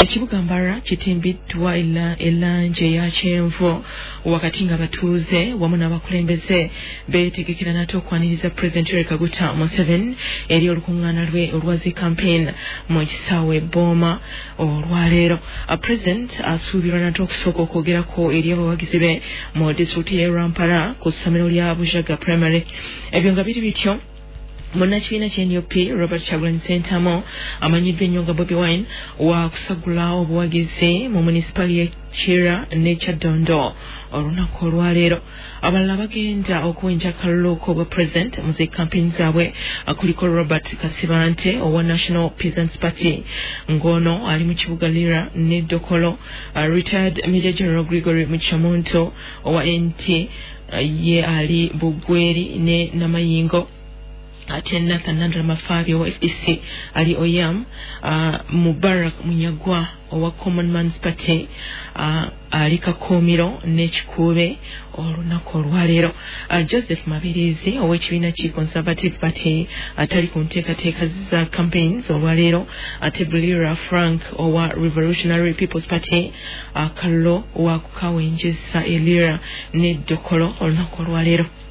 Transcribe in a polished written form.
Ekibuga Mbarara kitimbiddwa elanje ya kyenvu wakati nga batuuze wamu n'abakulembeze beetegekera nate okwaniriza President Yoweri Kaguta Museveni eri olukungaana lwe olwazi campaign mu kisaawe Boma olwaleero. President asuubirwa nate okusooka okwogerako eri abawagizi be mu disitulikiti y'e Rampara ku ssomero lya Bujaga Primary. Ebyo nga biri bityo munnakibiina ky'NUP Robert Kyagulanyi Ssentamu amanyiddwa ennyo nga Bobi Wine wa kusagula obuwagizi mu munisipali y'e Kira ne Kyaddondo olunaku olwaleero. Abalala bagenda okuwenja akalulu k'obwa President mu zi campaign zaabwe kuliko Robert Kasibante owa National Peasants Party ng'ono ali mu kibuga Lira ne Dokolo, retired Major General Gregory Muchamuntu owa NT ye ali Bugweri ne Namayingo. Ate Nathan Nandra Mafabio wa FDC ali Oyam, Mubarak Munyagwa owa Common Man's Party ali Kakomiro ne Kikube olunaku olwaleero. Joseph Mabirizi ow'ekibiina ki Conservative Party atali ku nteekateeka za campaigns olwaleero. Ate Bulira Frank owa Revolutionary People's Party akallo wa kukawenjeza Elira ne Dokolo olunaku olwaleero.